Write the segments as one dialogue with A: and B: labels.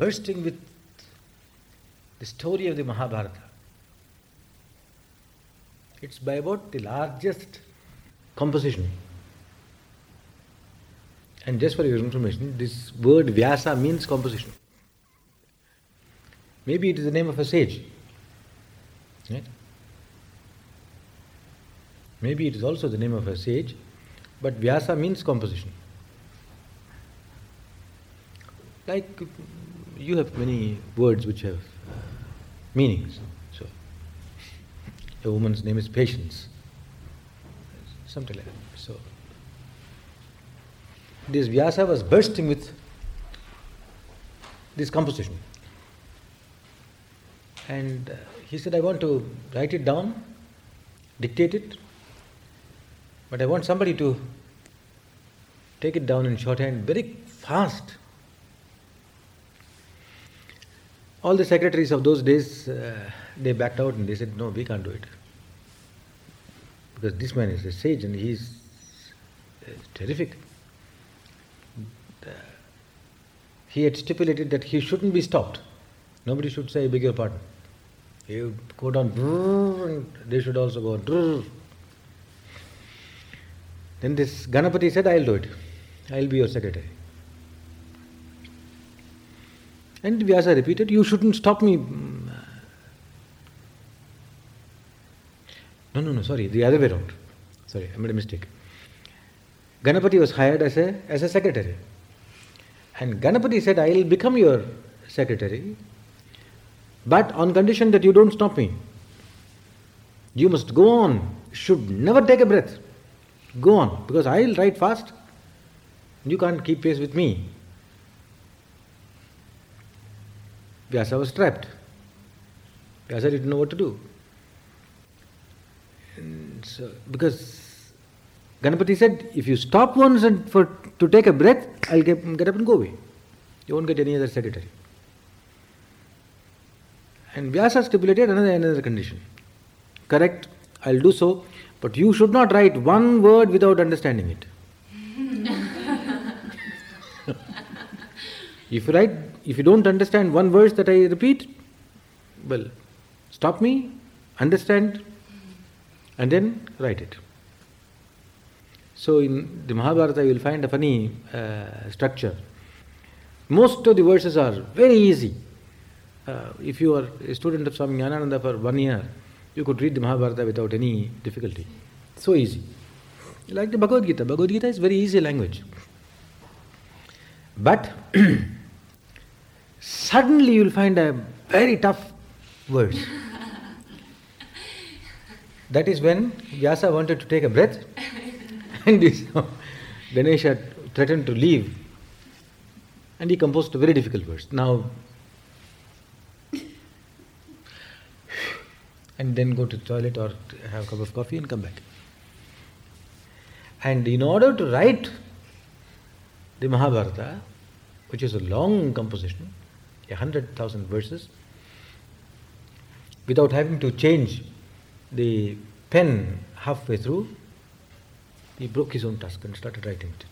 A: bursting with the story of the Mahabharata. It's by about the largest composition. And just for your information, this word Vyasa means composition. Maybe it is the name of a sage. Right? Maybe it is also the name of a sage, but Vyasa means composition. Like you have many words which have meanings. So, a woman's name is Patience. Something like that. So, this Vyasa was bursting with this composition. And he said, I want to write it down, dictate it, but I want somebody to take it down in shorthand very fast. All the secretaries of those days, they backed out and they said, no, we can't do it. Because this man is a sage and he's terrific. He had stipulated that he shouldn't be stopped. Nobody should say, I beg your pardon. He would go down, and they should also go. Then this Ganapati said, I'll do it. I'll be your secretary. And Vyasa repeated, you shouldn't stop me. No, sorry, the other way around. Sorry, I made a mistake. Ganapati was hired as a secretary. And Ganapati said, I'll become your secretary, but on condition that you don't stop me. You must go on, should never take a breath. Go on, because I'll write fast. You can't keep pace with me. Vyasa was trapped. Vyasa didn't know what to do. And so, because Ganapati said, if you stop once and to take a breath, I'll get up and go away. You won't get any other secretary. And Vyasa stipulated another condition. Correct, I'll do so, but you should not write one word without understanding it. If you don't understand one verse that I repeat, well, stop me, understand, and then write it. So in the Mahabharata you will find a funny structure. Most of the verses are very easy. If you are a student of Swami Jnanananda for 1 year, you could read the Mahabharata without any difficulty. So easy. Like the Bhagavad Gita. Bhagavad Gita is very easy language. But suddenly you will find a very tough verse. That is when Vyasa wanted to take a breath and Ganesha threatened to leave, and he composed a very difficult verse. Now, and then go to the toilet or have a cup of coffee and come back. And in order to write the Mahabharata, which is a long composition, 100,000 verses, without having to change the pen halfway through, he broke his own tusk and started writing it.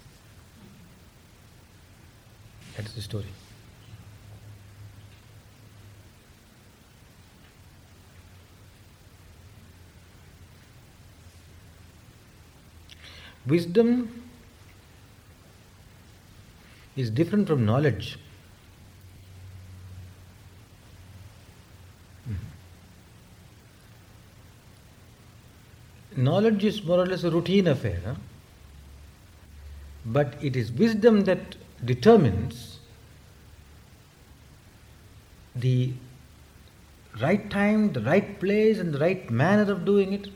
A: That's the story. Wisdom is different from knowledge. Knowledge is more or less a routine affair, huh? But it is wisdom that determines the right time, the right place, and the right manner of doing it,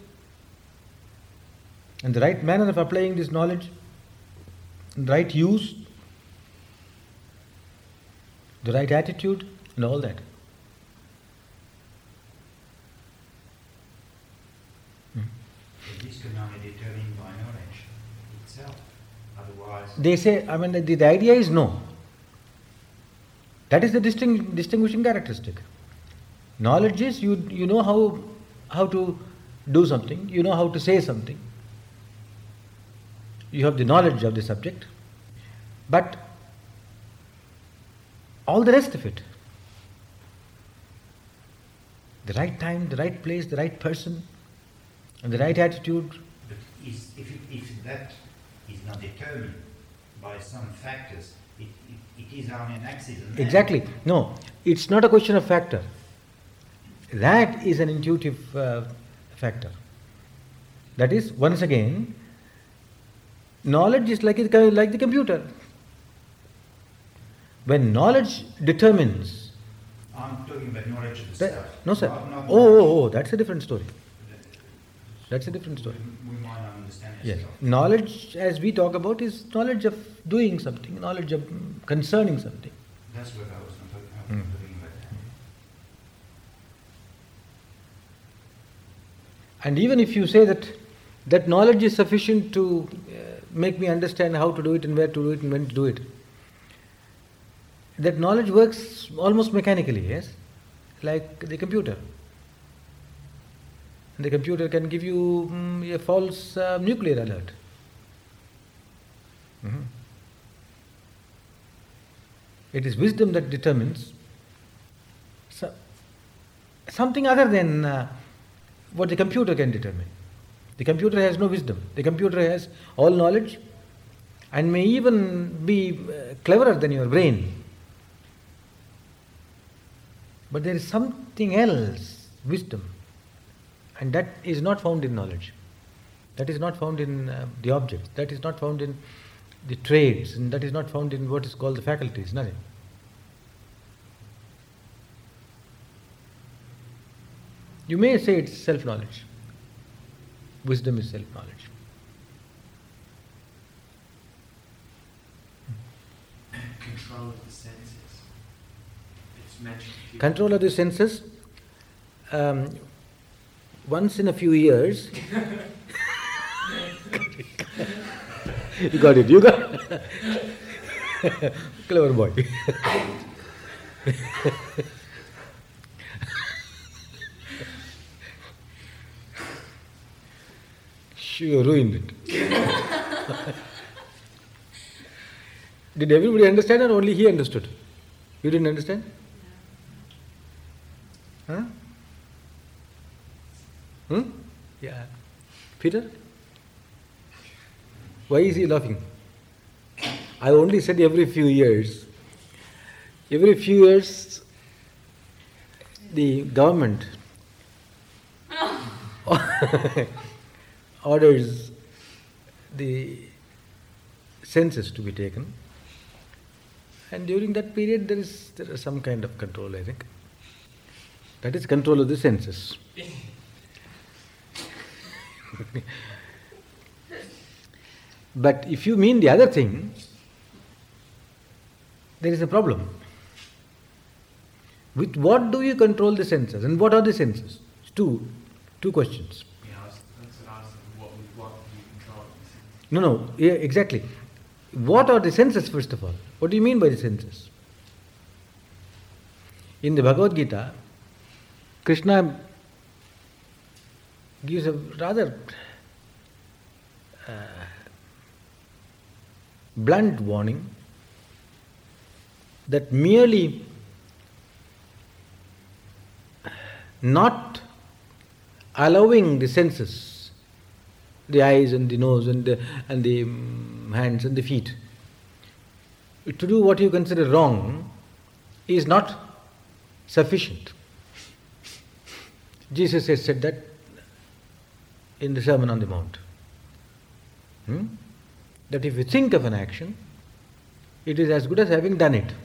A: and the right manner of applying this knowledge, and the right use, the right attitude, and all that.
B: This can only be determined by knowledge itself. Otherwise,
A: They say, the idea is no. That is the distinguishing characteristic. Knowledge is you know how to do something, you know how to say something. You have the knowledge of the subject. But all the rest of it. The right time, the right place, the right person, and the right attitude.
B: But if that is not determined by some factors, it is only an accident. then.
A: Exactly. No, it's not a question of factor. That is an intuitive factor. That is, once again, knowledge is like the computer. When knowledge determines...
B: I'm talking about knowledge of the stuff.
A: No, sir.
B: Not
A: Oh, that's a different story. That's a different story.
B: We might not understand it.
A: Yes. Knowledge, as we talk about, is knowledge of doing something, knowledge of concerning something.
B: That's what I was talking about that.
A: And even if you say that knowledge is sufficient to make me understand how to do it and where to do it and when to do it, that knowledge works almost mechanically, yes? Like the computer. And the computer can give you a false nuclear alert. It is wisdom that determines something other than what the computer can determine. The computer has no wisdom. The computer has all knowledge and may even be cleverer than your brain. But there is something else, wisdom, and that is not found in knowledge. That is not found in the objects. That is not found in the trades, and that is not found in what is called the faculties, nothing. You may say it's self-knowledge. Wisdom is self-knowledge.
C: Control of the senses. It's mentioned here.
A: Control of the senses, once in a few years. You got it. Clever boy. You ruined it. Did everybody understand or only he understood? You didn't understand? Huh? Yeah. Peter? Why is he laughing? I only said every few years. Every few years, the government orders the census to be taken, and during that period there is some kind of control, I think. That is control of the census. But if you mean the other thing, there is a problem. With what do you control the senses, and what are the senses? It's two questions.
C: Yeah, that's what I was thinking. What do you control the senses?
A: No, yeah, exactly. What are the senses, first of all? What do you mean by the senses? In the Bhagavad Gita, Krishna gives a rather blunt warning that merely not allowing the senses, the eyes and the nose and the hands and the feet, to do what you consider wrong is not sufficient. Jesus has said that in the Sermon on the Mount. That if you think of an action, it is as good as having done it.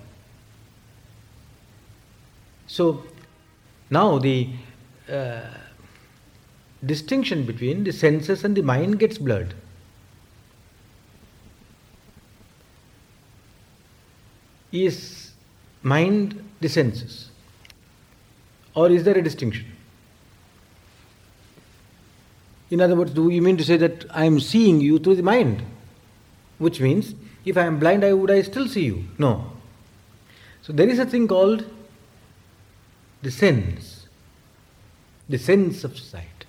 A: So, now the distinction between the senses and the mind gets blurred. Is mind the senses? Or is there a distinction? In other words, do you mean to say that I am seeing you through the mind? Which means, if I am blind, would I still see you? No. So there is a thing called the sense of sight.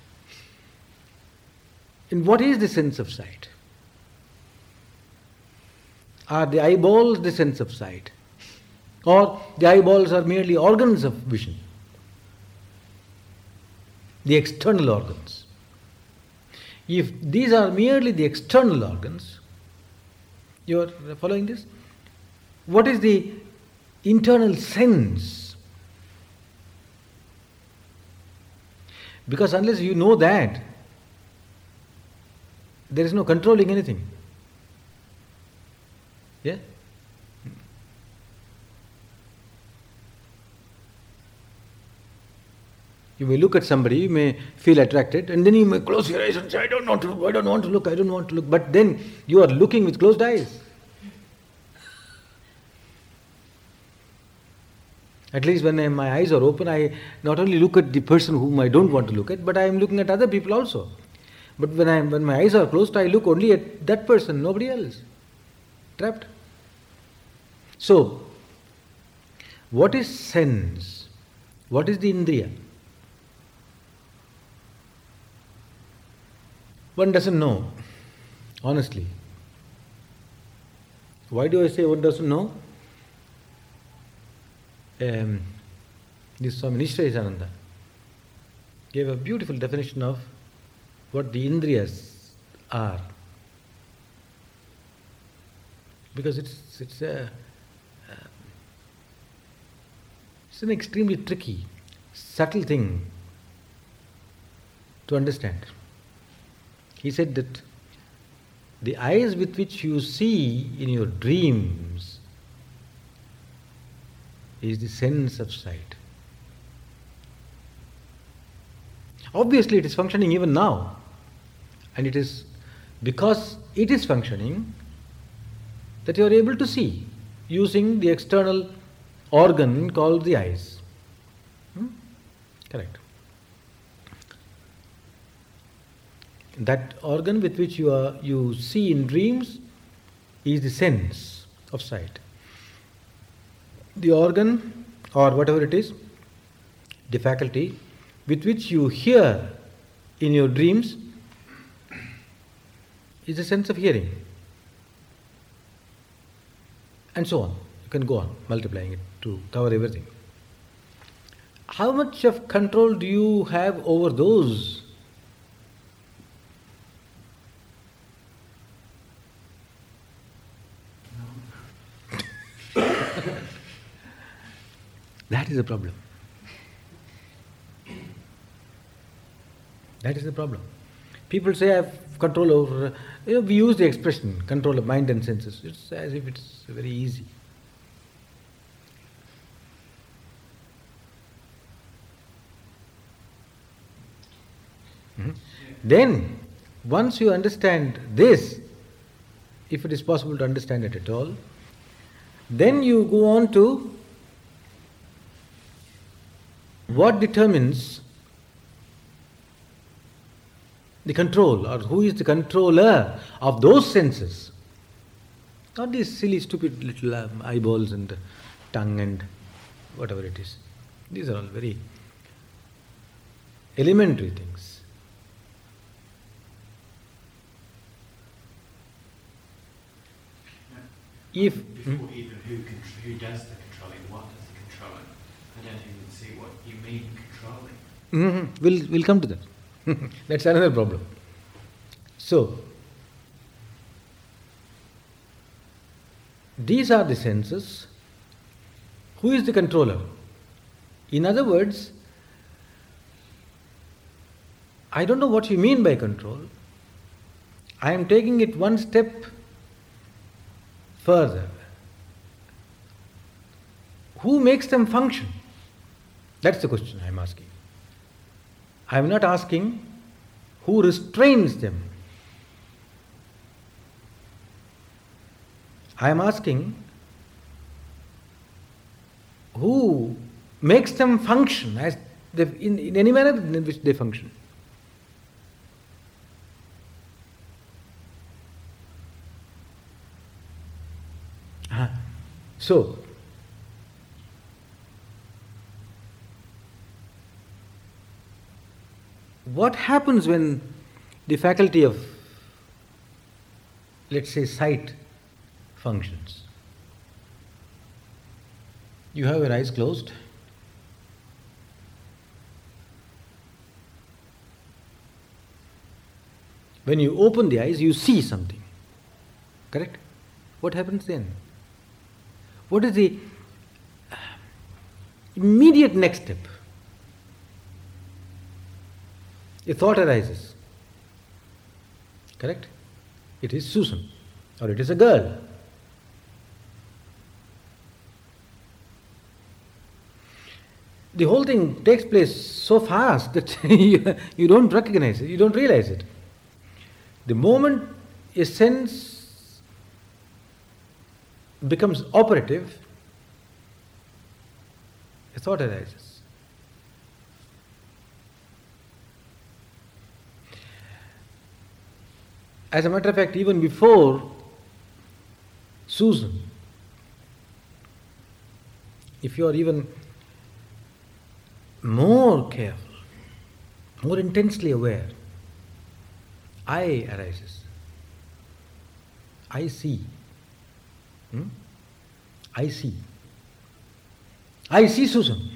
A: And what is the sense of sight? Are the eyeballs the sense of sight? Or the eyeballs are merely organs of vision, the external organs. If these are merely the external organs, you are following this? What is the internal sense? Because unless you know that, there is no controlling anything. Yeah? You may look at somebody, you may feel attracted, and then you may close your eyes and say, I don't want to look, I don't want to look, I don't want to look. But then you are looking with closed eyes. At least when my eyes are open, I not only look at the person whom I don't want to look at, but I am looking at other people also. But when my eyes are closed, I look only at that person, nobody else. Trapped. So, what is sense? What is the indriya? One doesn't know, honestly. Why do I say one doesn't know? This Swami Nishrayananda gave a beautiful definition of what the indriyas are. Because it's an extremely tricky, subtle thing to understand. He said that the eyes with which you see in your dreams is the sense of sight. Obviously, it is functioning even now. And it is because it is functioning that you are able to see using the external organ called the eyes. Correct. That organ with which you see in dreams is the sense of sight. The organ, or whatever it is, the faculty with which you hear in your dreams is the sense of hearing. And so on. You can go on multiplying it to cover everything. How much of control do you have over those? That is the problem. That is the problem. People say I have control over, we use the expression control of mind and senses. It's as if it's very easy. Then, once you understand this, if it is possible to understand it at all, then you go on to what determines the control, or who is the controller of those senses. Not these silly, stupid little eyeballs and tongue and whatever it is. These are all very elementary things. If
C: before even who does the controlling, what does the controlling? I don't even see what you mean controlling.
A: We'll come to that. That's another problem. So, these are the senses. Who is the controller? In other words, I don't know what you mean by control. I am taking it one step further. Who makes them function? That's the question I am asking. I am not asking who restrains them. I am asking who makes them function as in any manner in which they function. So, what happens when the faculty of, let's say, sight functions? You have your eyes closed. When you open the eyes, you see something. Correct? What happens then? What is the immediate next step? A thought arises. Correct? It is Susan, or it is a girl. The whole thing takes place so fast that you don't recognize it, you don't realize it. The moment a sense becomes operative, a thought arises. As a matter of fact, even before Susan, if you are even more careful, more intensely aware, I arises. I see. I see. I see Susan.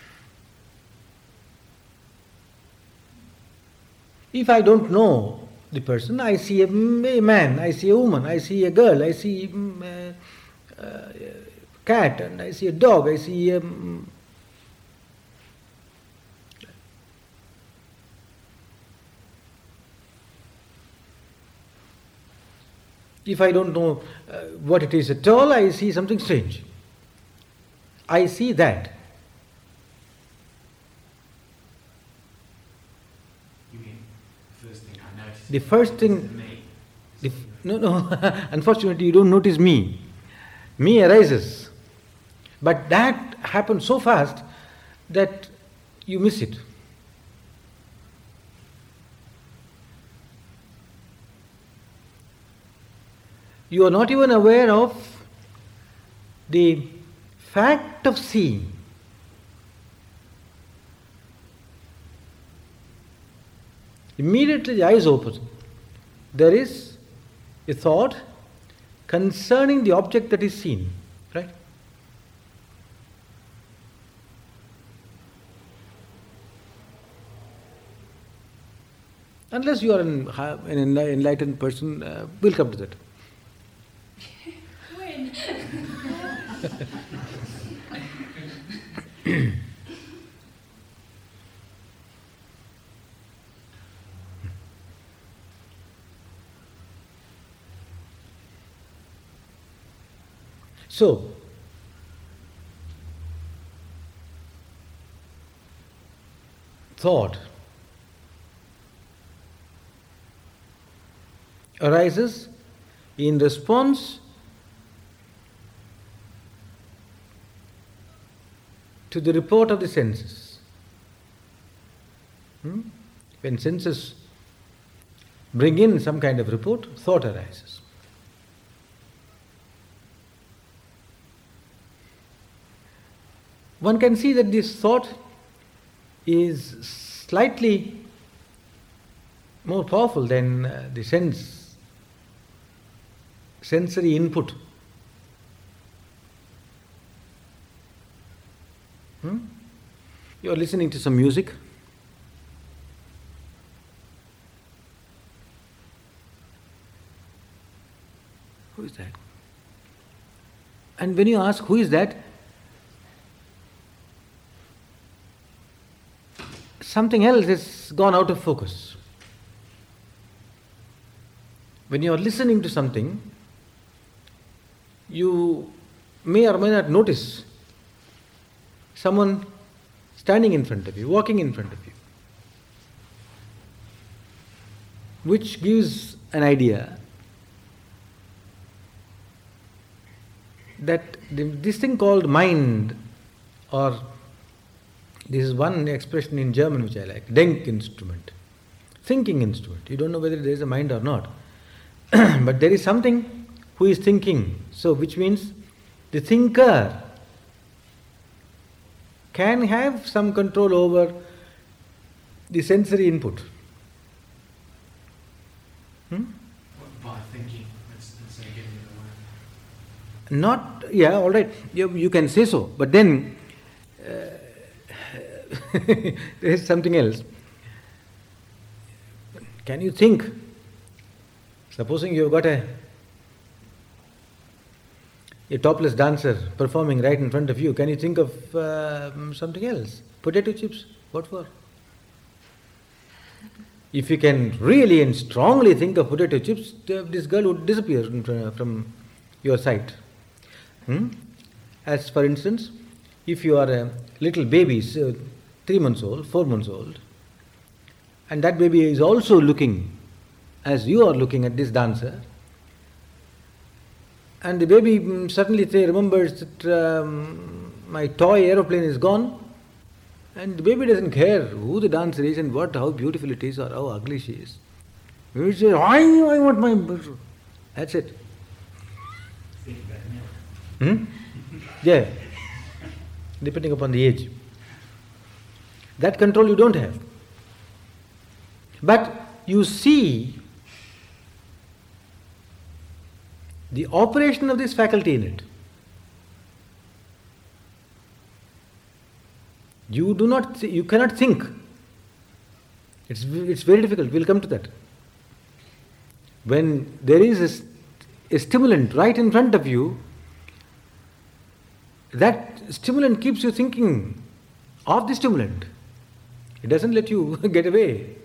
A: If I don't know the person, I see a man, I see a woman, I see a girl, I see a cat, and I see a dog, I see a if I don't know what it is at all, I see something strange. I see that.
C: You mean the first thing I noticed?
A: The first thing.
C: is me.
A: No. Unfortunately, you don't notice me. Me arises. But that happens so fast that you miss it. You are not even aware of the fact of seeing. Immediately the eyes open. There is a thought concerning the object that is seen. Right? Unless you are an enlightened person, we'll come to that.
D: When?
A: So, thought arises in response to the report of the senses. When senses bring in some kind of report, thought arises. One can see that this thought is slightly more powerful than the sensory input. You are listening to some music. Who is that? And when you ask who is that, something else has gone out of focus. When you are listening to something, you may or may not notice someone standing in front of you, walking in front of you, which gives an idea that this thing called mind, or this is one expression in German which I like, Denkinstrument, thinking instrument. You don't know whether there is a mind or not, but there is something who is thinking, so which means the thinker can have some control over the sensory input.
C: By thinking, let's say getting it away.
A: Not, yeah, all right, you can say so, but then there is something else. Can you think, supposing you've got a topless dancer performing right in front of you, can you think of something else? Potato chips, what for? If you can really and strongly think of potato chips, this girl would disappear from your sight. As for instance, if you are a little baby, 3 months old, 4 months old, and that baby is also looking as you are looking at this dancer, and the baby suddenly remembers that my toy aeroplane is gone, and the baby doesn't care who the dancer is and how beautiful it is or how ugly she is. Baby says, I want my... That's it. Yeah, depending upon the age. That control you don't have. But you see the operation of this faculty in it. You cannot think. It's very difficult. We'll come to that. When there is a stimulant right in front of you, that stimulant keeps you thinking of the stimulant. It doesn't let you get away.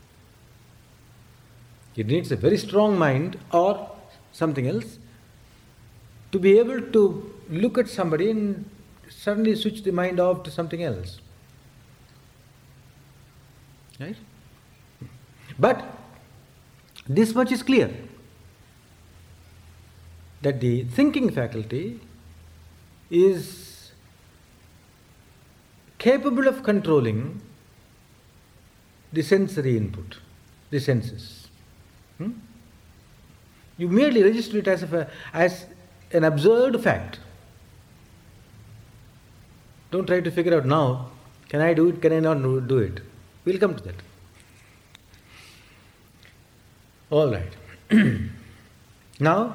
A: It needs a very strong mind or something else to be able to look at somebody and suddenly switch the mind off to something else. Right? But this much is clear, that the thinking faculty is capable of controlling the sensory input, the senses. You merely register it as an observed fact. Don't try to figure out now, can I do it, can I not do it? We'll come to that. All right. Now,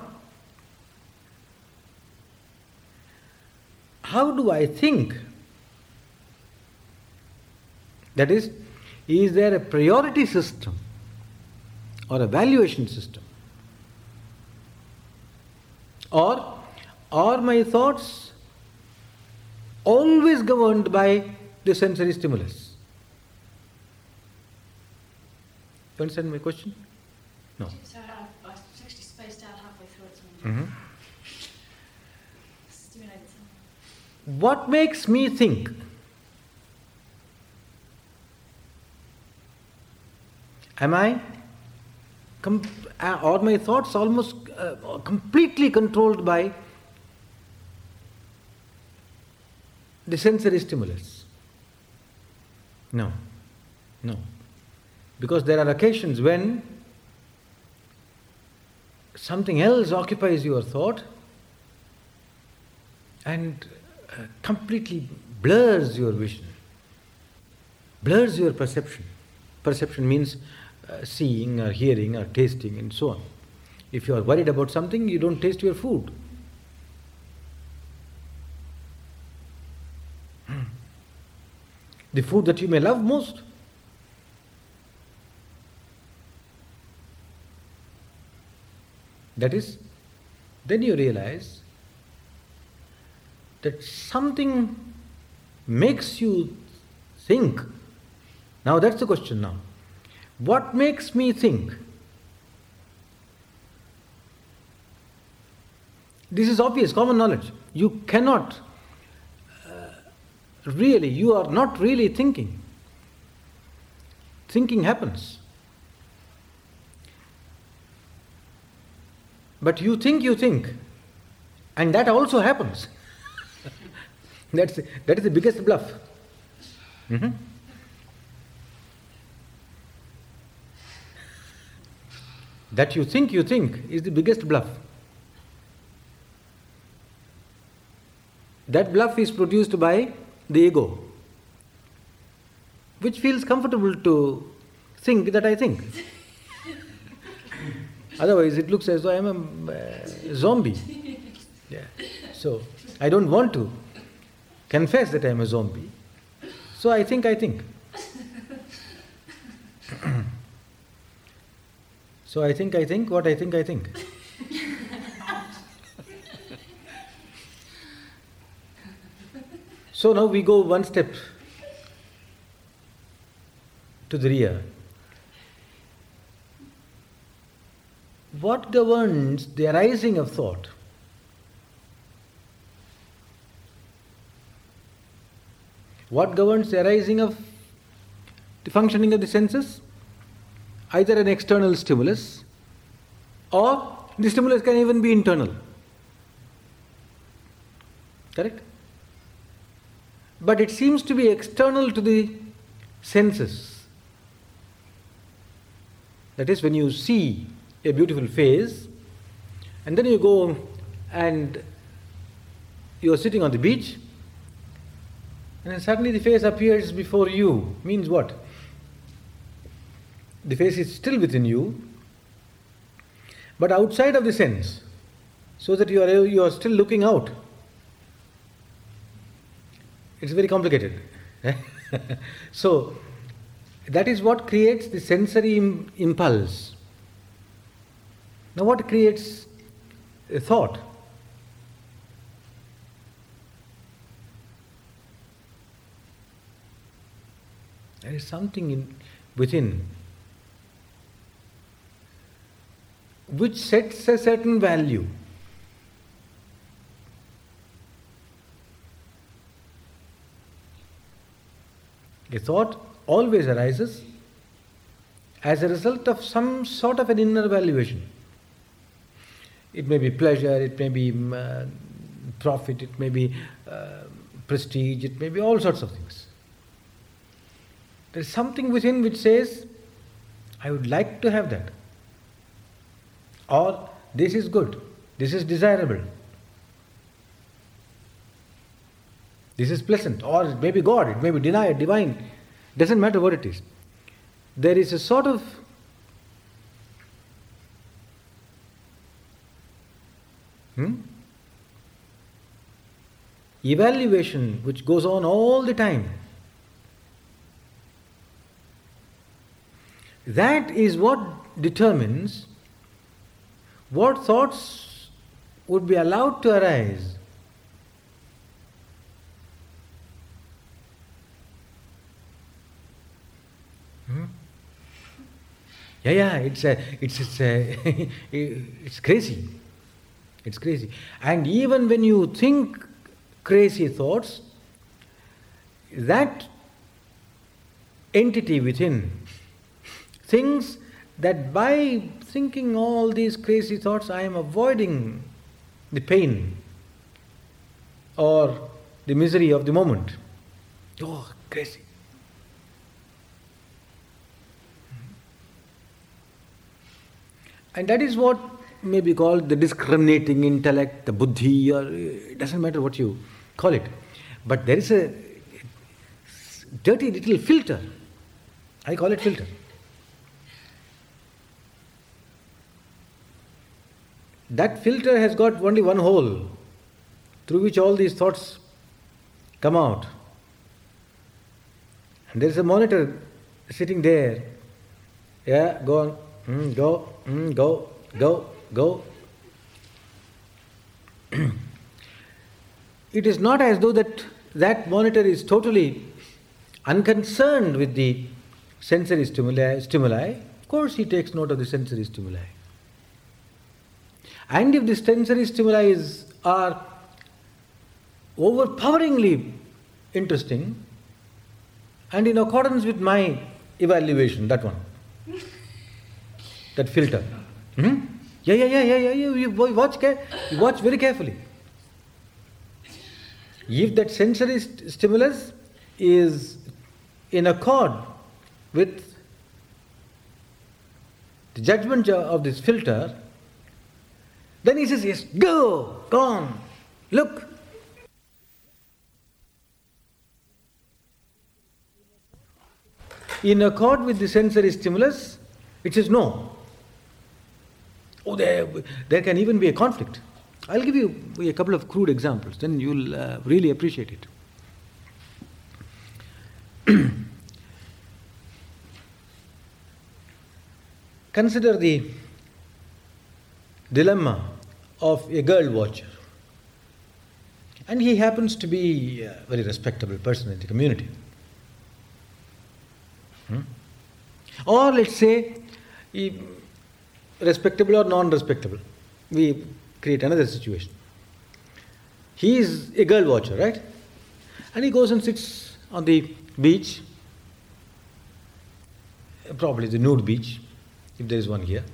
A: how do I think? That is there a priority system or a valuation system? Or are my thoughts always governed by the sensory stimulus? You understand my question? No.
D: So I actually spaced out halfway through it. So stimulated something.
A: What makes me think? Am I, are my thoughts almost completely controlled by the sensory stimulus? No. Because there are occasions when something else occupies your thought and completely blurs your vision, blurs your perception. Perception means seeing or hearing or tasting and so on. If you are worried about something, you don't taste your food. The food that you may love most. That is, then you realize that something makes you think. Now that's the question now. What makes me think? This is obvious, common knowledge. You cannot you are not really thinking. Thinking happens. But you think, and that also happens. That is the biggest bluff. That you think is the biggest bluff. That bluff is produced by the ego, which feels comfortable to think that I think. Otherwise it looks as though I am a zombie. Yeah. So, I don't want to confess that I am a zombie. So I think. So I think what I think. So now we go one step to the rear. What governs the arising of thought? What governs the arising of the functioning of the senses? Either an external stimulus, or the stimulus can even be internal. Correct? But it seems to be external to the senses. That is, when you see a beautiful face, and then you go and you are sitting on the beach, and then suddenly the face appears before you. Means what? The face is still within you, but outside of the sense, so that you are still looking out. It's very complicated. So, that is what creates the sensory impulse. Now, what creates a thought? There is something within which sets a certain value. A thought always arises as a result of some sort of an inner valuation. It may be pleasure, it may be profit, it may be prestige, it may be all sorts of things. There is something within which says, I would like to have that. Or, this is good, this is desirable, this is pleasant, or it may be God, it may be divine, doesn't matter what it is. There is a sort of evaluation which goes on all the time. That is what determines what thoughts would be allowed to arise. It's crazy. It's crazy. And even when you think crazy thoughts, that entity within thinks that by thinking all these crazy thoughts, I am avoiding the pain or the misery of the moment. Oh, crazy. And that is what may be called the discriminating intellect, the buddhi, or it doesn't matter what you call it. But there is a dirty little filter. I call it filter. That filter has got only one hole through which all these thoughts come out. And there is a monitor sitting there. Yeah, go on. Go. It is not as though that monitor is totally unconcerned with the sensory stimuli. Of course, he takes note of the sensory stimuli. And if the sensory stimuli are overpoweringly interesting and in accordance with my evaluation, that one, that filter. You watch very carefully. If that sensory stimulus is in accord with the judgment of this filter, then he says, yes, go on, look. In accord with the sensory stimulus, it says no. Oh, there can even be a conflict. I'll give you a couple of crude examples, then you'll really appreciate it. Consider the dilemma of a girl watcher. And he happens to be a very respectable person in the community. Or let's say, respectable or non-respectable. We create another situation. He is a girl watcher, right? And he goes and sits on the beach, probably the nude beach, if there is one here.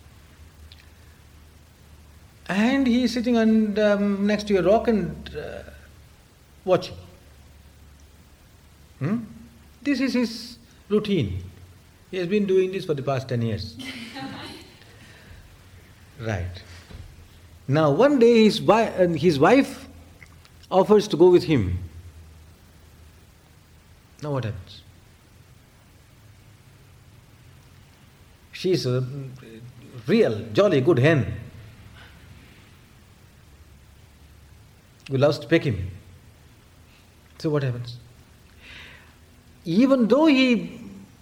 A: And he is sitting on next to a rock and watching. This is his routine. He has been doing this for the past 10 years. Right. Now one day his wife offers to go with him. Now what happens? She is a real, jolly, good hen who loves to peck him. So what happens? Even though he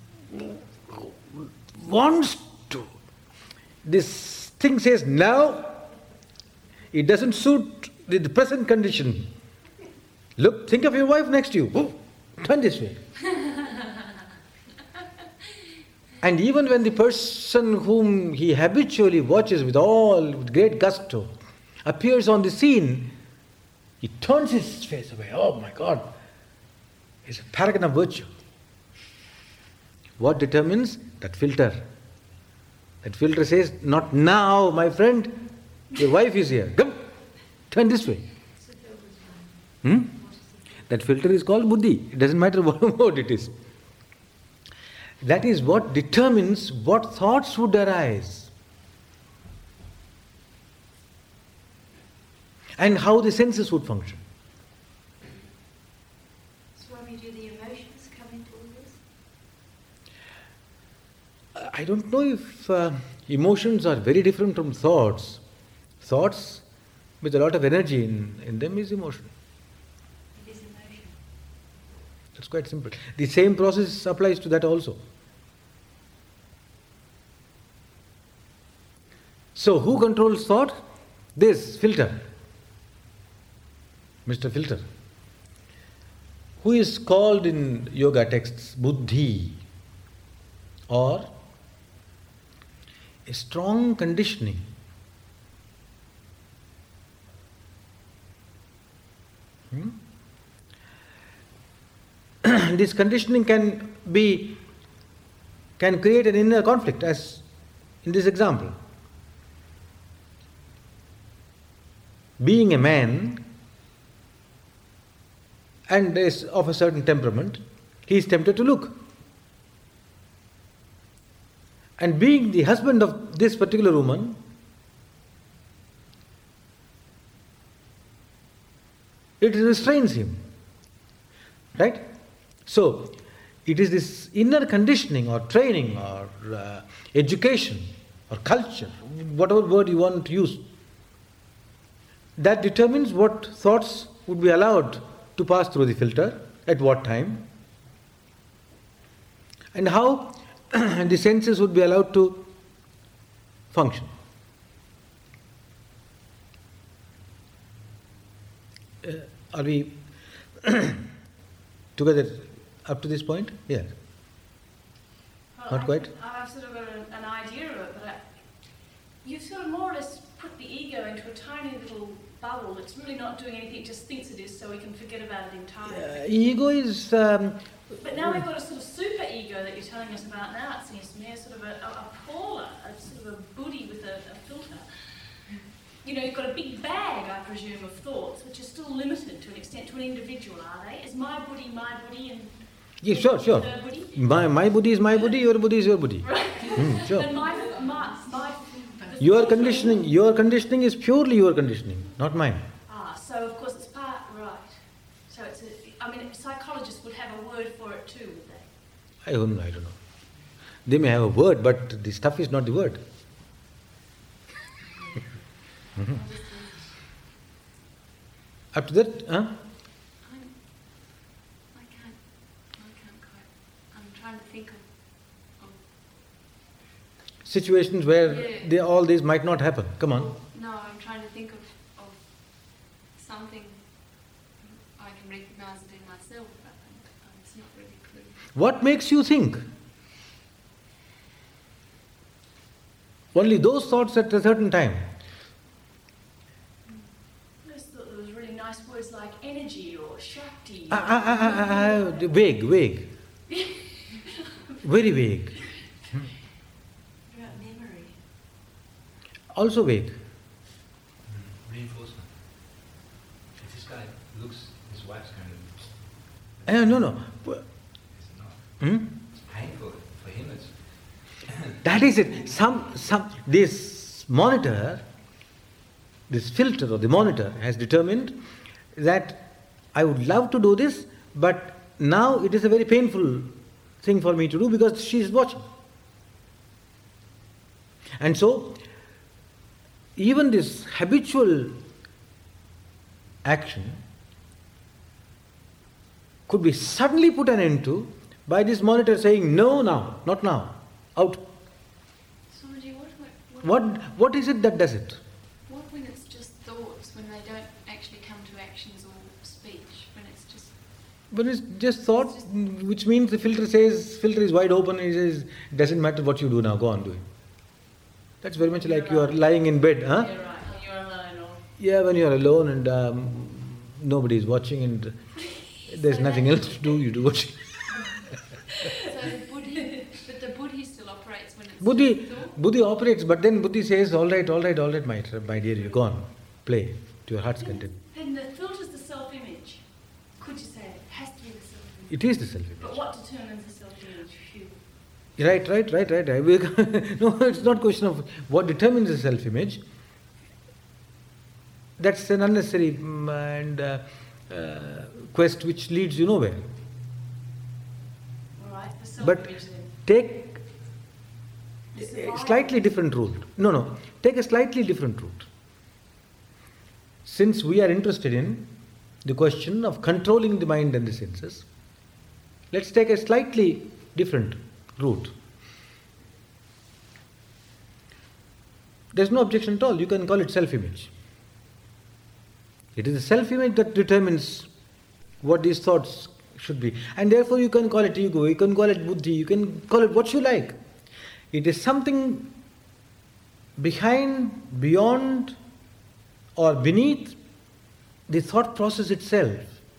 A: wants to, this thing says no, it doesn't suit the present condition. Look, think of your wife next to you. Oh, turn this way. And even when the person whom he habitually watches with great gusto appears on the scene, he turns his face away. Oh my God, he's a paragon of virtue. What determines? That filter. That filter says, not now, my friend, your wife is here. Come, turn this way. That filter is called buddhi. It doesn't matter what mode it is. That is what determines what thoughts would arise and how the senses would function.
D: Swami, do the emotions come into all this?
A: I don't know if emotions are very different from thoughts. Thoughts with a lot of energy in them is emotion.
D: It is emotion.
A: That's quite simple. The same process applies to that also. So who controls thought? This filter. Mr. Filter. Who is called in yoga texts buddhi, or a strong conditioning. This conditioning can create an inner conflict, as in this example. Being a man and is of a certain temperament, he is tempted to look. And being the husband of this particular woman, it restrains him. Right? So, it is this inner conditioning or training or education or culture, whatever word you want to use, that determines what thoughts would be allowed to pass through the filter, at what time, and how the senses would be allowed to function. Are we together up to this point? Yeah.
D: Well,
A: Not quite?
D: I've sort of got an idea of it, but you've sort of more or less put the ego into a tiny little bubble that's really not doing anything, it just thinks it is, so we can forget about it entirely.
A: Ego is...
D: But now we've got a sort of super ego that you're telling us about now, it seems to me, a sort of a Paula, a sort of a buddhi with a filter. You know, you've got a big bag, I presume, of thoughts, which are still limited to an extent to an individual, are they? Is my buddhi, and...
A: Yeah, sure.
D: her buddhi?
A: My buddhi is my buddhi, your buddhi is your buddhi.
D: Right.
A: Sure.
D: And my
A: Your conditioning is purely your conditioning, not mine.
D: So of course it's part, right. So it's psychologists would have a word for it too, would they?
A: I don't know. They may have a word, but the stuff is not the word. Up to that, huh?
E: I can't quite. I'm trying to think of
A: Situations where
E: Yeah.
A: all these might not happen. Come on.
E: no, I'm trying to think of something I can recognise it in myself, but it's not really clear.
A: What makes you think? Only those thoughts at a certain time.
D: I just thought there was really nice words like energy or shakti.
A: Vague. Very vague.
E: About memory.
A: Also vague.
B: Reinforcement. If this guy looks, his wife's going to.
A: No.
B: It's not. It's painful for him. It's.
A: That is it. This monitor, this filter or the monitor has determined that I would love to do this, but now it is a very painful thing for me to do because she is watching. And so, even this habitual action could be suddenly put an end to by this monitor saying, no, now, not now, out.
E: Swamiji,
A: What is it that does it?
E: what when it's just thoughts, when they don't actually come to actions or speech, when it's just...
A: But it's just thought, which means the filter is wide open, it says, doesn't matter what you do now, go on doing. That's very much like you are lying in bed, huh?
D: Yeah, right. When you're alone or...
A: Yeah, when you are alone and nobody is watching and there's nothing else to do, you do what you...
E: So the buddhi still operates when it's
A: Buddhi,
E: just thought?
A: buddhi operates, but then buddhi says, all right, my dear, you go on, play to your heart's content.
D: Then the filter's the self-image. Could you say it has to be the self-image?
A: It is the self-image.
D: But what determines the self-image? Phew.
A: Right. No, it's not a question of what determines the self-image. That's an unnecessary quest which leads you nowhere.
D: All right, the
A: But
D: self-image then.
A: take a slightly different route. No, take a slightly different route. Since we are interested in the question of controlling the mind and the senses, let's take a slightly different route. There's no objection at all. You can call it self-image. It is the self-image that determines what these thoughts should be. And therefore you can call it ego, you can call it buddhi, you can call it what you like. It is something behind, beyond, or beneath the thought process itself.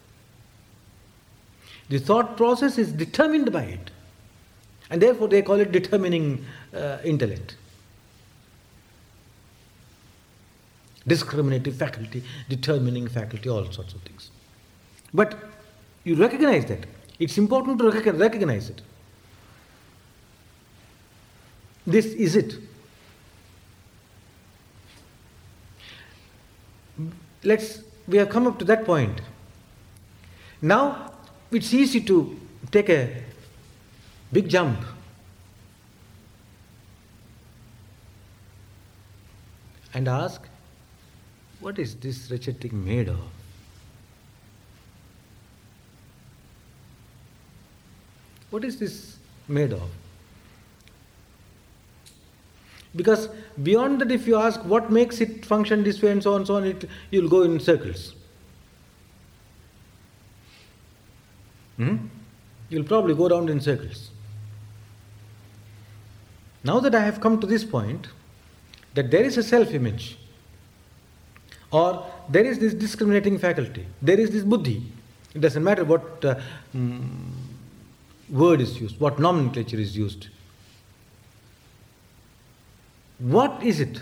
A: The thought process is determined by it. And therefore they call it determining intellect. Discriminative faculty, determining faculty, all sorts of things. But you recognize that. It's important to recognize it. This is it. We have come up to that point. Now, it's easy to take a big jump. And ask, what is this wretched thing made of? What is this made of? Because beyond that, if you ask what makes it function this way and so on, you'll go in circles. You'll probably go round in circles. Now that I have come to this point, that there is a self-image, or there is this discriminating faculty, there is this buddhi. It doesn't matter what word is used, what nomenclature is used. What is it?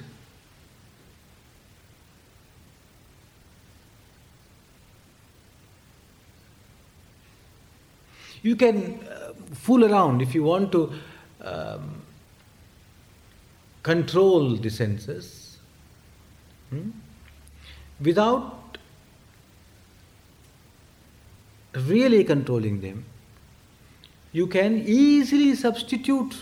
A: You can fool around if you want to control the senses without really controlling them. You can easily substitute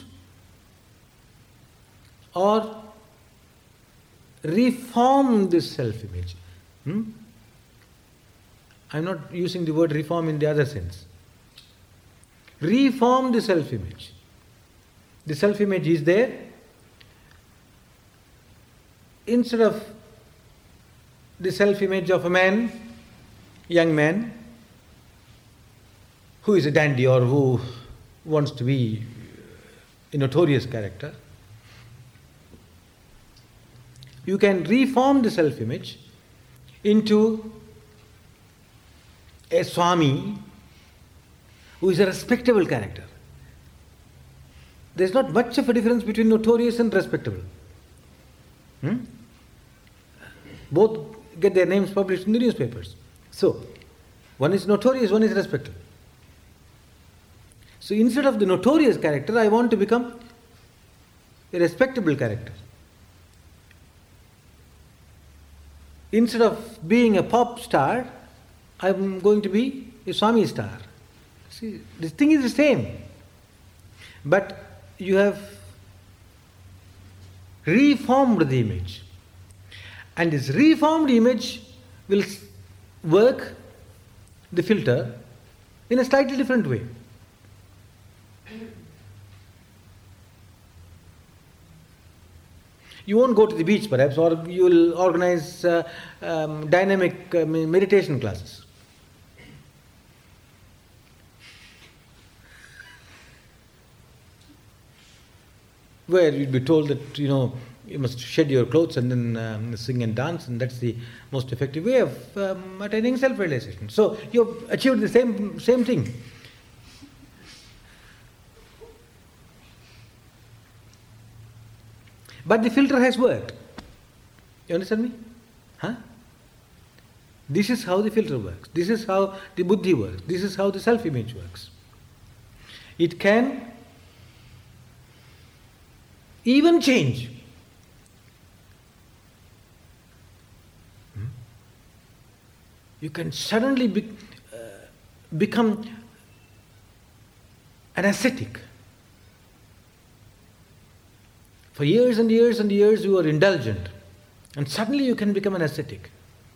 A: or reform this self-image. I'm not using the word reform in the other sense. Reform the self-image. The self-image is there. Instead of the self-image of a man, young man, who is a dandy or who wants to be a notorious character, you can reform the self-image into a Swami who is a respectable character. There is not much of a difference between notorious and respectable. Both get their names published in the newspapers. So, one is notorious, one is respectable. So instead of the notorious character, I want to become a respectable character. Instead of being a pop star, I am going to be a Swami star. See, this thing is the same. But you have reformed the image. And this reformed image will work the filter in a slightly different way. You won't go to the beach perhaps, or you will organize dynamic meditation classes. Where you'd be told that, you must shed your clothes and then sing and dance, and that's the most effective way of attaining self-realization. So you've achieved the same thing. But the filter has worked. You understand me? This is how the filter works. This is how the buddhi works. This is how the self-image works. It can even change. You can suddenly become an ascetic. For years and years and years you are indulgent, and suddenly you can become an ascetic.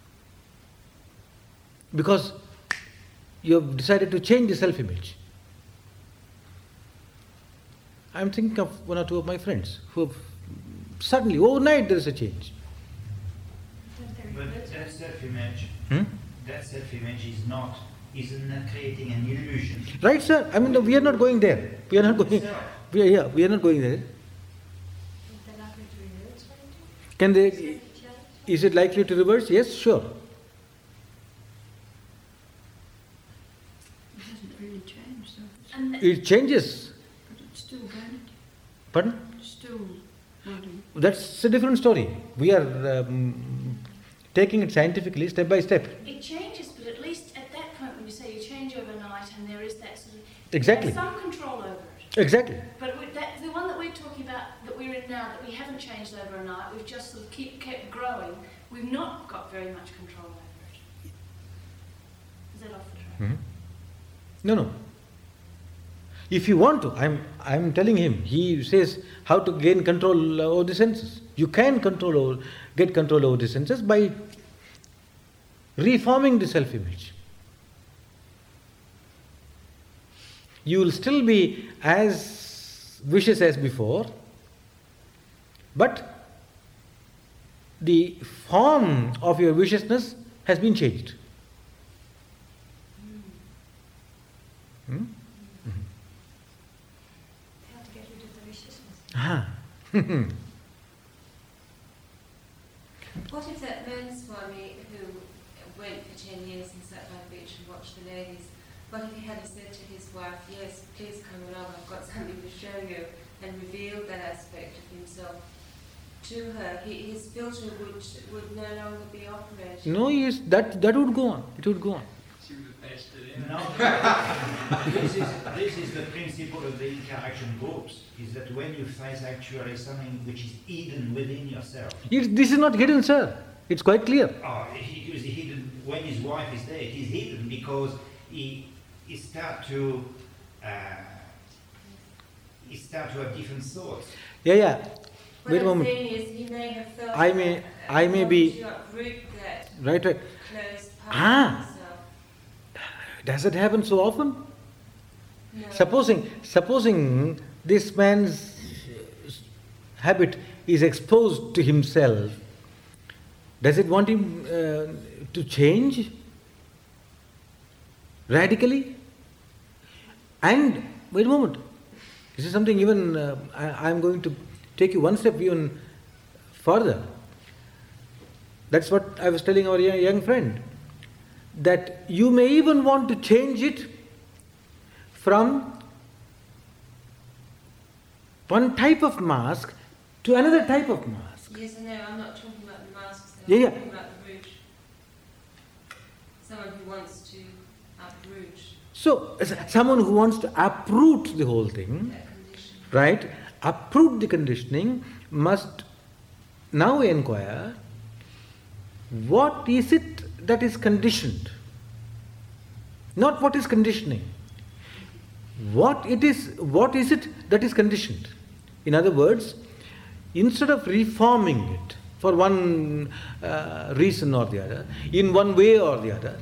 A: Because you have decided to change the self-image. I'm thinking of one or two of my friends who have suddenly, overnight there is a change.
B: But that self-image, isn't that creating an illusion?
A: Right, sir? I mean, we are not going there. We are not going. We are not going there. Can they? Is it likely to reverse? Yes, sure.
F: It hasn't really changed, though.
A: It changes.
F: But it's still vanity.
A: Pardon?
F: It's still wanting.
A: That's a different story. We are taking it scientifically, step by step.
D: It changes, but at least at that point when you say you change overnight and there is that sort of...
A: Exactly.
D: There's some control over it.
A: Exactly.
D: But the one that we're talking about, that we're in now, that we haven't changed overnight, we've just sort of kept growing, we've not got very much control over it. Is that off the track?
A: Mm-hmm. No. If you want to, I'm telling him, he says how to gain control over the senses. You can get control over the senses by reforming the self-image. You will still be as vicious as before, but the form of your viciousness has been changed.
G: How to get rid of the viciousness?
H: What if that man Swami who went for 10 years and sat by the beach and watched the ladies, what if he had said to his wife, yes, please come along, I've got something to show you, and revealed that aspect of himself to her? His filter would no longer be operating.
A: No, yes, that would go on. It would go on.
C: She would have patched it in.
B: No. This is the principle of the interaction groups, is that when you face actually something which is hidden within yourself.
A: This is not hidden, sir. It's quite clear.
B: It is hidden when his wife is there. It is hidden because he start to have different thoughts.
A: Yeah.
H: But
A: Wait a
H: the
A: moment.
H: thing is, he may have felt
A: I may be
H: to uproot that
A: right.
H: closed part of himself.
A: Does it happen so often?
H: No.
A: Supposing this man's habit is exposed to himself, does it want him to change radically? And wait a moment, this is something even I am going to take you one step even further. That's what I was telling our young friend, that you may even want to change it from one type of mask to another type of mask.
H: Yes and no, I'm not talking about the masks,
A: Yeah,
H: I'm
A: yeah.
H: talking about the root. Someone who wants to uproot
A: So, someone who wants to uproot the whole thing,
H: that condition.
A: right, uproot the conditioning, must now inquire, what is it that is conditioned? Not what is conditioning. What is it that is conditioned? In other words, instead of reforming it for one reason or the other, in one way or the other,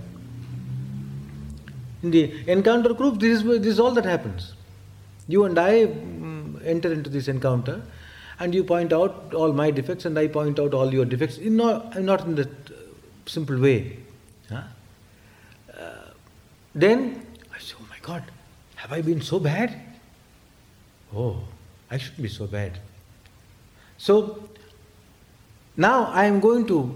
A: in the encounter group, this is all that happens. You and I enter into this encounter, and you point out all my defects, and I point out all your defects. Not in that simple way. Huh? Then I say, oh my God, have I been so bad? Oh, I shouldn't be so bad. So now I am going to.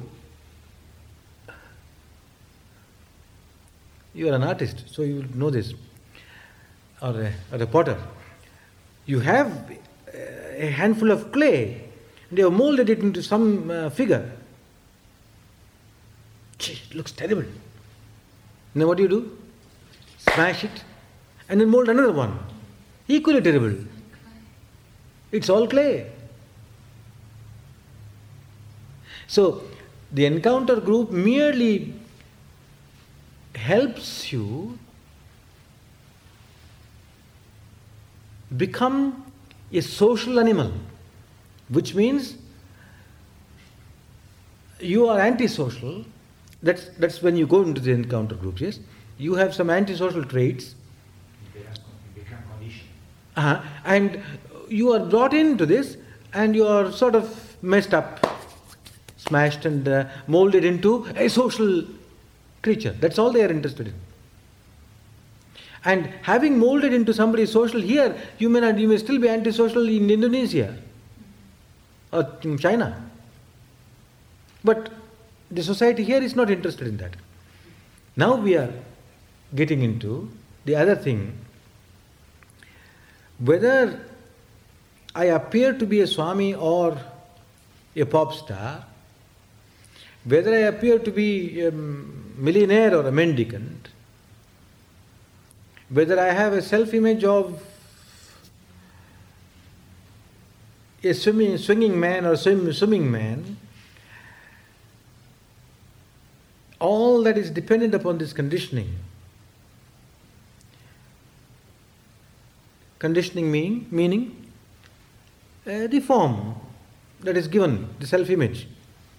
A: You are an artist, so you will know this, or a potter. You have a handful of clay, and you have molded it into some figure. Gee, it looks terrible. Now what do? Smash it, and then mold another one, equally terrible. It's all clay. So the encounter group merely helps you become a social animal, which means you are antisocial. That's when you go into the encounter groups, yes? You have some antisocial traits.
B: You become conditioned.
A: And you are brought into this, and you are sort of messed up, smashed and molded into a social creature. That's all they are interested in. And having molded into somebody social here, you may still be antisocial in Indonesia or in China. But the society here is not interested in that. Now we are getting into the other thing. Whether I appear to be a Swami or a pop star, whether I appear to be a millionaire or a mendicant, whether I have a self-image of a swinging man or swimming man, all that is dependent upon this conditioning. Conditioning meaning the form that is given, the self-image.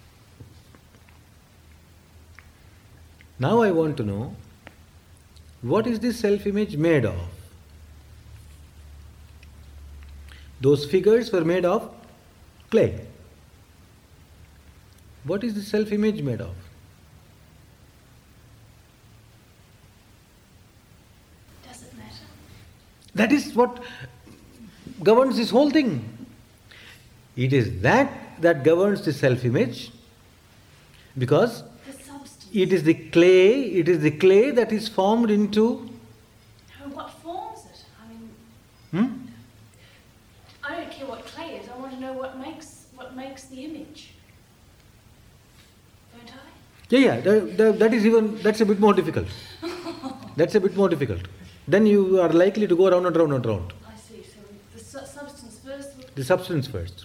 A: Now I want to know, what is this self-image made of? Those figures were made of clay. What is the self-image made of?
D: Does it matter?
A: That is what governs this whole thing. It is that governs the self-image, because
D: The substance.
A: it is the clay that is formed into.
D: No, what forms it? I mean, I don't care what clay is. I want to know what makes the image. Don't I?
A: Yeah. That's a bit more difficult. That's a bit more difficult. Then you are likely to go round and round and round.
D: I see. So the substance first.
A: The substance first.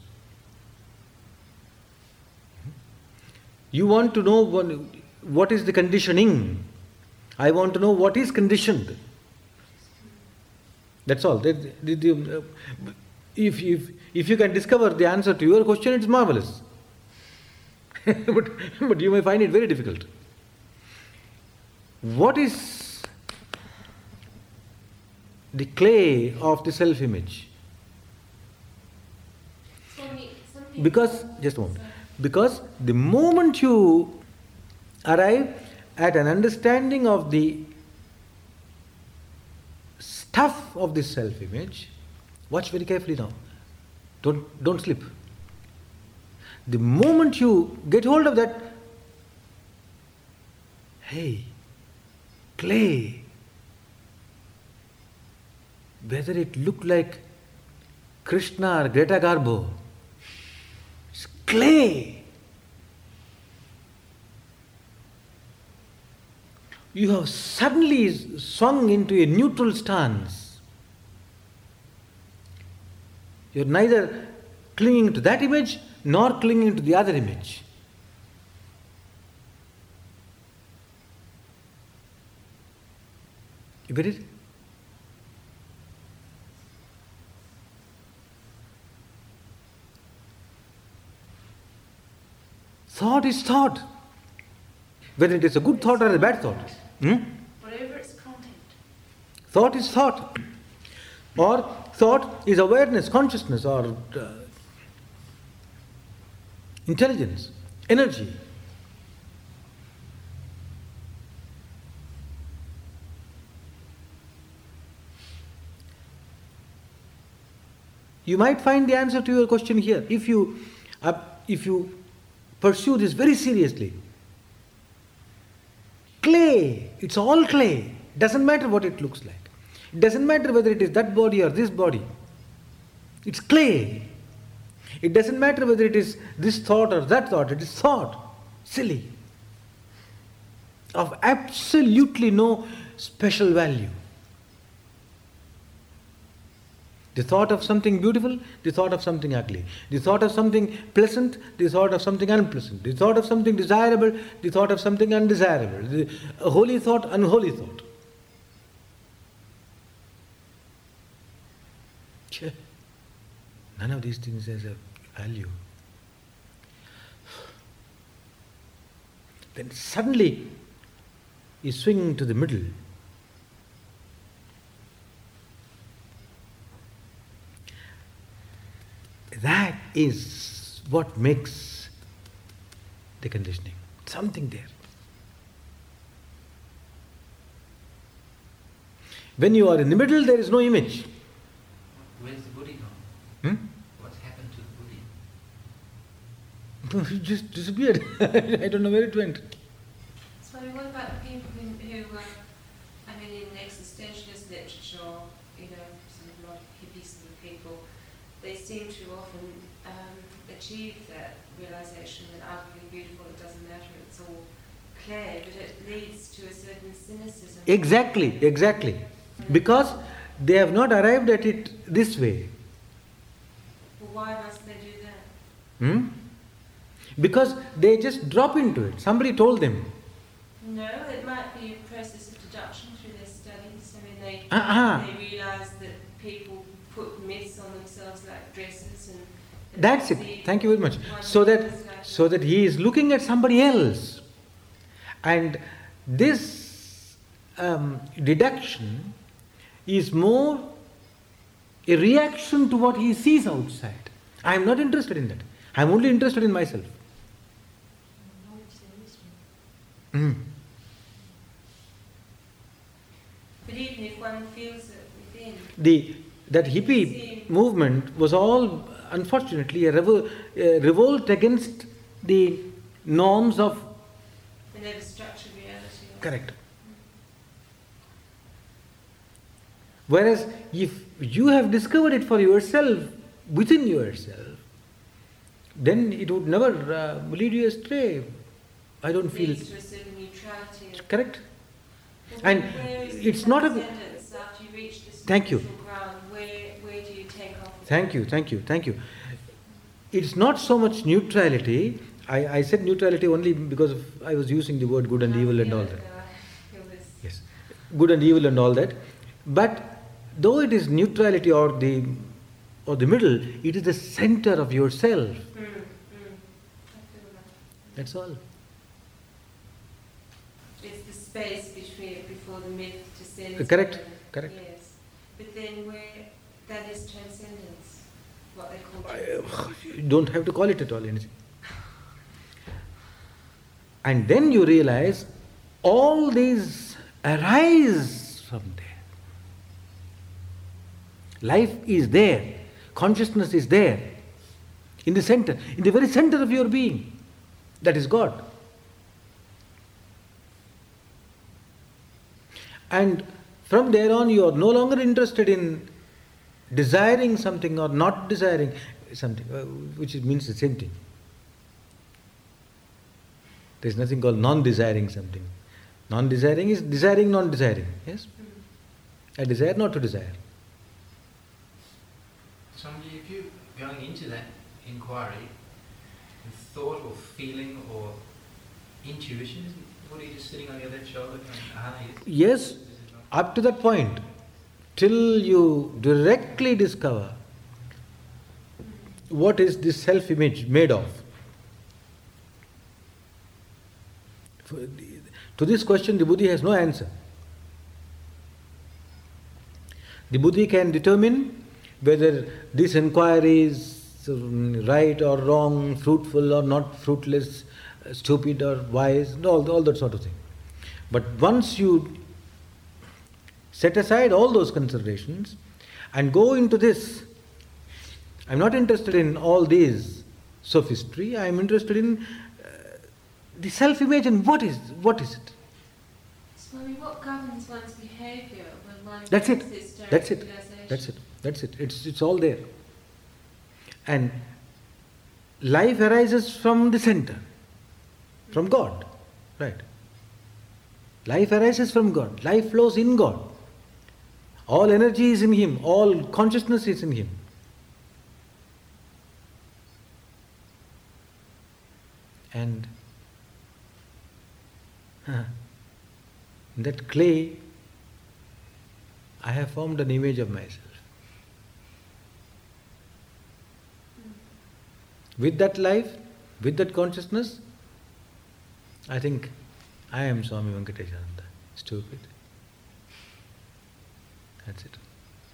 A: You want to know what is the conditioning. I want to know what is conditioned. That's all. If you can discover the answer to your question, it's marvelous. but you may find it very difficult. What is the clay of the self-image. Because, just a moment, because the moment you arrive at an understanding of the stuff of this self-image, watch very carefully now, don't slip. The moment you get hold of that, hey, clay, whether it looked like Krishna or Greta Garbo, it's clay. You have suddenly swung into a neutral stance. You're neither clinging to that image nor clinging to the other image. You get it? Thought is thought. Whether it is a good thought or a bad thought.
D: Whatever its content.
A: Thought is thought. Or thought is awareness, consciousness, or intelligence, energy. You might find the answer to your question here if you pursue this very seriously. Clay, it's all clay. Doesn't matter what it looks like. It doesn't matter whether it is that body or this body. It's clay. It doesn't matter whether it is this thought or that thought. It is thought. Silly. Of absolutely no special value. The thought of something beautiful, the thought of something ugly. The thought of something pleasant, the thought of something unpleasant. The thought of something desirable, the thought of something undesirable. A holy thought, unholy thought. None of these things has a value. Then suddenly you swing to the middle. That is what makes the conditioning. Something there. When you are in the middle, there is no image.
B: Where's the Buddhi gone? What's happened to the Buddhi?
A: It just disappeared. I don't know where it went.
H: So what about the people who in existentialist literature, a lot of hippie sort of people, they seem to often achieve that realization that utterly beautiful, it doesn't matter, it's all clay, but it leads to a certain cynicism.
A: Exactly. Because they have not arrived at it this way.
H: Well, why must they do that?
A: Because they just drop into it. Somebody told them.
H: No, it might be a process of deduction through their studies. They realise that people put myths on themselves like dresses and
A: that's it. Thank you very much. So that he is looking at somebody else. And this deduction is more a reaction to what he sees outside. I am not interested in that. I am only interested in myself.
H: But even if one feels it within...
A: That hippie movement was all, unfortunately, a revolt against the norms of...
H: And they have a structured reality.
A: Correct. Whereas if you have discovered it for yourself, within yourself, then it would never lead you astray. I don't feel...
H: Leads to a certain neutrality.
A: Correct.
H: Well,
A: And it's not a...
H: After you reach this
A: Thank you.
H: ground, where do you take off?
A: Thank you. It's not so much neutrality. I said neutrality only because I was using the word good and evil and all that. Yes, good and evil and all that. But though it is neutrality or the middle, it is the center of yourself. That's all.
H: It's the space before the myth descends.
A: Correct.
H: Yes. But then where that is transcendence, what they call transcendence.
A: You don't have to call it at all anything. And then you realize all these arise from there. Life is there. Consciousness is there. In the center, in the very center of your being. That is God. And from there on you are no longer interested in desiring something or not desiring something, which means the same thing. There is nothing called non-desiring something. Non-desiring is desiring non-desiring. Yes? I desire not to desire.
C: Swamiji, if you're going into that inquiry with thought or feeling or intuition, isn't Buddha just sitting on your left shoulder going,
A: Yes, up to that point, till you directly discover what is this self-image made of. To this question, the Buddhi has no answer. The Buddhi can determine whether this inquiry is right or wrong, fruitful or not fruitless, stupid or wise, all that sort of thing. But once you set aside all those considerations and go into this, I'm not interested in all these sophistry, I'm interested in the self-image and what is it?
H: Swami, what governs one's behaviour when one
A: That's
H: gets
A: it.
H: this direct
A: That's it.
H: realization?
A: That's it. It's all there. And life arises from the center, from God. Right. Life arises from God. Life flows in God. All energy is in Him. All consciousness is in Him. And in that clay, I have formed an image of myself. With that life, with that consciousness, I think I am Swami Venkateshananda. Stupid. That's it.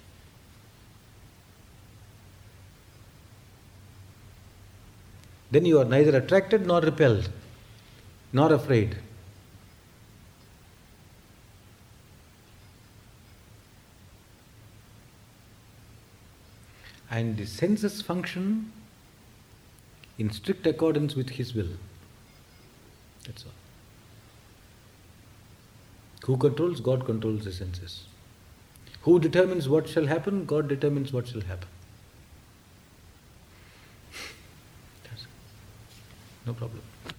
A: Then you are neither attracted nor repelled, nor afraid. And the senses function in strict accordance with His will. That's all. Who controls? God controls the senses. Who determines what shall happen? God determines what shall happen. That's it. No problem.